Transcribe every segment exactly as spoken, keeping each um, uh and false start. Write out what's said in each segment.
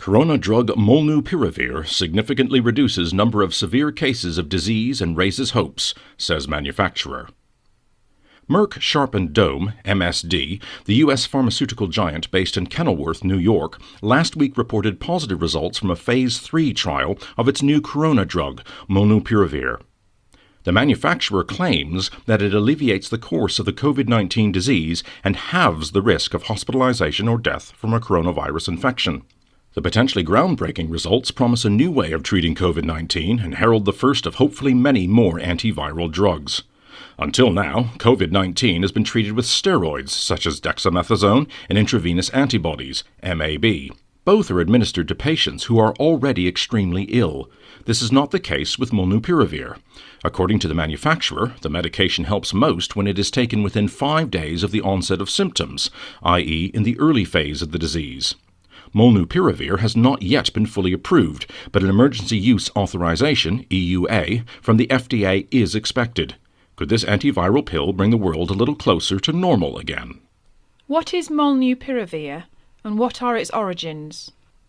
Corona drug molnupiravir significantly reduces number of severe cases of disease and raises hopes, says manufacturer. Merck Sharp and Dohme, M S D, the U S pharmaceutical giant based in Kenilworth, New York, last week reported positive results from a phase three trial of its new corona drug, molnupiravir. The manufacturer claims that it alleviates the course of the COVID nineteen disease and halves the risk of hospitalization or death from a coronavirus infection. The potentially groundbreaking results promise a new way of treating COVID nineteen and herald the first of hopefully many more antiviral drugs. Until now, COVID nineteen has been treated with steroids such as dexamethasone and intravenous antibodies, M A B. Both are administered to patients who are already extremely ill. This is not the case with molnupiravir. According to the manufacturer, the medication helps most when it is taken within five days of the onset of symptoms, that is in the early phase of the disease. Molnupiravir has not yet been fully approved, but an emergency use authorization, E U A, from the F D A is expected. Could this antiviral pill bring the world a little closer to normal again? What is molnupiravir, and what are its origins?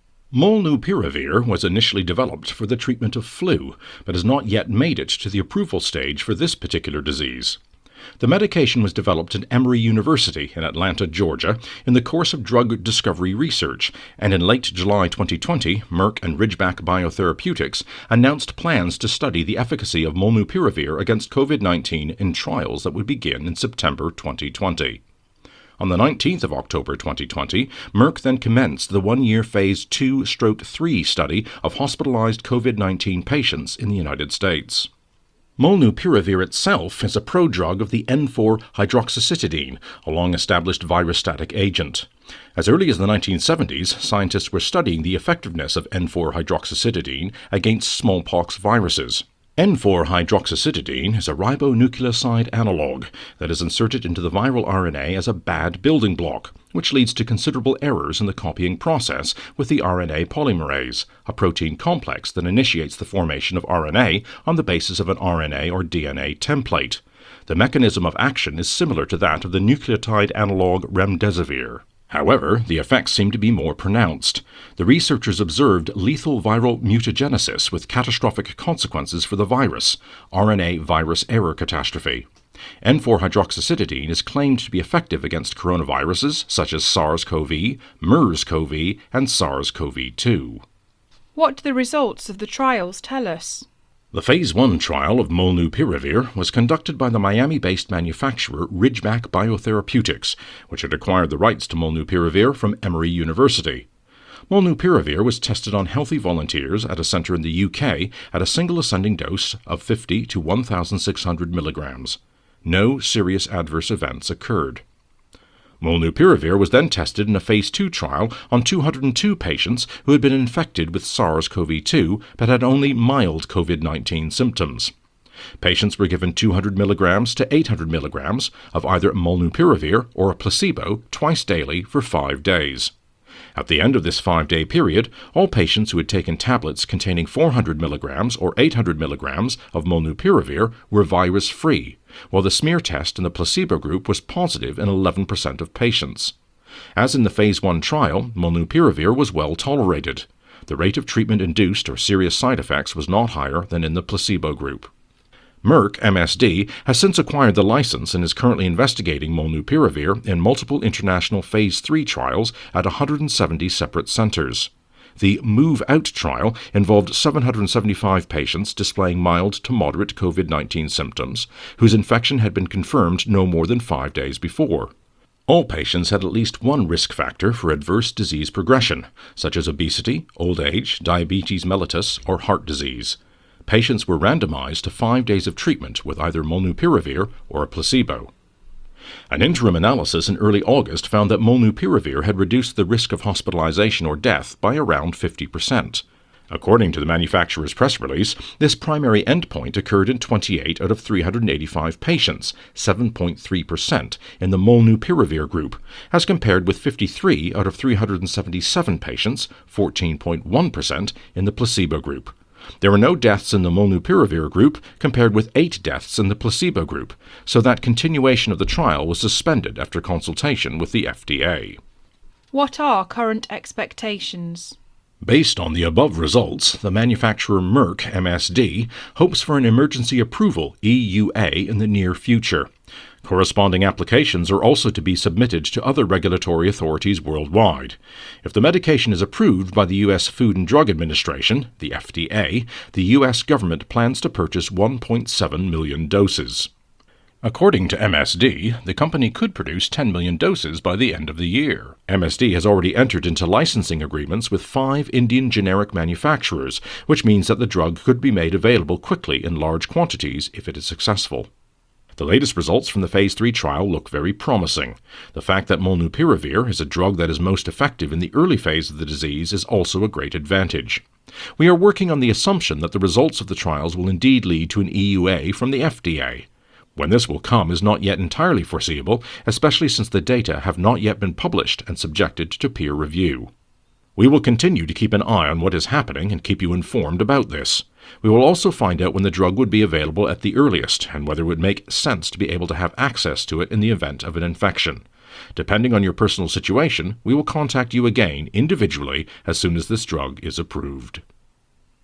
Molnupiravir was initially developed for the treatment of flu, but has not yet made it to the approval stage for this particular disease. The medication was developed at Emory University in Atlanta, Georgia, in the course of drug discovery research, and in late July twenty twenty, Merck and Ridgeback Biotherapeutics announced plans to study the efficacy of molnupiravir against COVID nineteen in trials that would begin in September twenty twenty. On the nineteenth of October twenty twenty, Merck then commenced the one-year Phase two three study of hospitalized COVID nineteen patients in the United States. Molnupiravir itself is a prodrug of the N four hydroxycytidine, a long-established virustatic agent. As early as the nineteen seventies, scientists were studying the effectiveness of N four hydroxycytidine against smallpox viruses. N four hydroxycytidine is a ribonucleoside analog that is inserted into the viral R N A as a bad building block, which leads to considerable errors in the copying process with the R N A polymerase, a protein complex that initiates the formation of R N A on the basis of an R N A or D N A template. The mechanism of action is similar to that of the nucleotide analog remdesivir. However, the effects seem to be more pronounced. The researchers observed lethal viral mutagenesis with catastrophic consequences for the virus, R N A virus error catastrophe. N four hydroxycytidine is claimed to be effective against coronaviruses such as SARS-CoV, MERS-CoV, and SARS-CoV two. What do the results of the trials tell us? The Phase one trial of molnupiravir was conducted by the Miami-based manufacturer Ridgeback Biotherapeutics, which had acquired the rights to molnupiravir from Emory University. Molnupiravir was tested on healthy volunteers at a center in the U K at a single ascending dose of fifty to one thousand six hundred milligrams. No serious adverse events occurred. Molnupiravir was then tested in a Phase two trial on two hundred two patients who had been infected with SARS-CoV two but had only mild COVID nineteen symptoms. Patients were given two hundred milligrams to eight hundred milligrams of either molnupiravir or a placebo twice daily for five days. At the end of this five-day period, all patients who had taken tablets containing four hundred milligrams or eight hundred milligrams of molnupiravir were virus-free, while the smear test in the placebo group was positive in eleven percent of patients. As in the Phase one trial, molnupiravir was well tolerated. The rate of treatment-induced or serious side effects was not higher than in the placebo group. Merck, M S D, has since acquired the license and is currently investigating molnupiravir in multiple international Phase three trials at one hundred seventy separate centers. The MOVE OUT trial involved seven hundred seventy-five patients displaying mild to moderate COVID nineteen symptoms, whose infection had been confirmed no more than five days before. All patients had at least one risk factor for adverse disease progression, such as obesity, old age, diabetes mellitus, or heart disease. Patients were randomized to five days of treatment with either molnupiravir or a placebo. An interim analysis in early August found that molnupiravir had reduced the risk of hospitalization or death by around fifty percent. According to the manufacturer's press release, this primary endpoint occurred in twenty-eight out of three hundred eighty-five patients, seven point three percent, in the molnupiravir group, as compared with fifty-three out of three hundred seventy-seven patients, fourteen point one percent, in the placebo group. There were no deaths in the molnupiravir group compared with eight deaths in the placebo group, so that continuation of the trial was suspended after consultation with the F D A. What are current expectations? Based on the above results, the manufacturer Merck M S D hopes for an emergency approval E U A in the near future. Corresponding applications are also to be submitted to other regulatory authorities worldwide. If the medication is approved by the U S Food and Drug Administration, the F D A, the U S government plans to purchase one point seven million doses. According to M S D, the company could produce ten million doses by the end of the year. M S D has already entered into licensing agreements with five Indian generic manufacturers, which means that the drug could be made available quickly in large quantities if it is successful. The latest results from the phase three trial look very promising. The fact that molnupiravir is a drug that is most effective in the early phase of the disease is also a great advantage. We are working on the assumption that the results of the trials will indeed lead to an E U A from the F D A. When this will come is not yet entirely foreseeable, especially since the data have not yet been published and subjected to peer review. We will continue to keep an eye on what is happening and keep you informed about this. We will also find out when the drug would be available at the earliest and whether it would make sense to be able to have access to it in the event of an infection. Depending on your personal situation, we will contact you again individually as soon as this drug is approved.